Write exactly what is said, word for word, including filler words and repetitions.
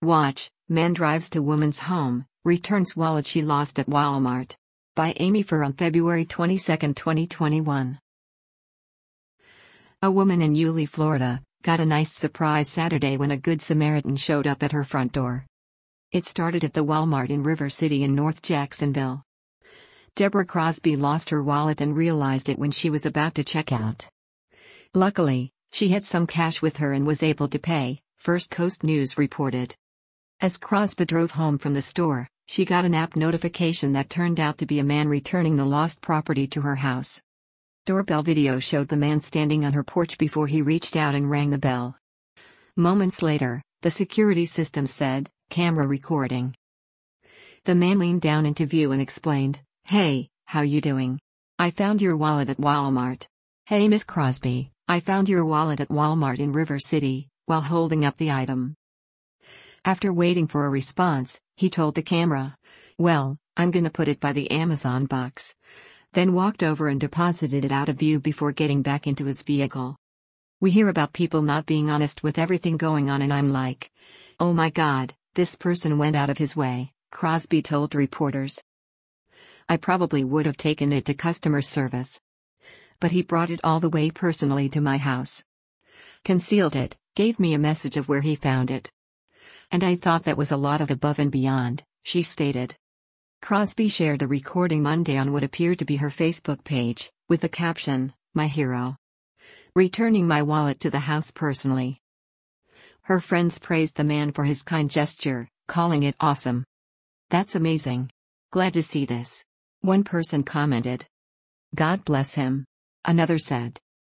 Watch, man drives to woman's home, returns wallet she lost at Walmart. By Amy Furr on February twenty-second, twenty twenty-one. A woman in Yulee, Florida, got a nice surprise Saturday when a Good Samaritan showed up at her front door. It started at the Walmart in River City in North Jacksonville. Deborah Crosby lost her wallet and realized it when she was about to check out. Luckily, she had some cash with her and was able to pay, First Coast News reported. As Crosby drove home from the store, she got an app notification that turned out to be a man returning the lost property to her house. Doorbell video showed the man standing on her porch before he reached out and rang the bell. Moments later, the security system said, "Camera recording." The man leaned down into view and explained, "Hey, how you doing? I found your wallet at Walmart." "Hey Miss Crosby, I found your wallet at Walmart in River City," while holding up the item. After waiting for a response, he told the camera, "Well, I'm gonna put it by the Amazon box." Then walked over and deposited it out of view before getting back into his vehicle. We hear about people not being honest with everything going on, and I'm like, oh my god, this person went out of his way, Crosby told reporters. "I probably would have taken it to customer service. But he brought it all the way personally to my house. Concealed it, gave me a message of where he found it. And I thought that was a lot of above and beyond," she stated. Crosby shared the recording Monday on what appeared to be her Facebook page, with the caption, "My hero. Returning my wallet to the house personally." Her friends praised the man for his kind gesture, calling it awesome. "That's amazing. Glad to see this," one person commented. "God bless him," another said.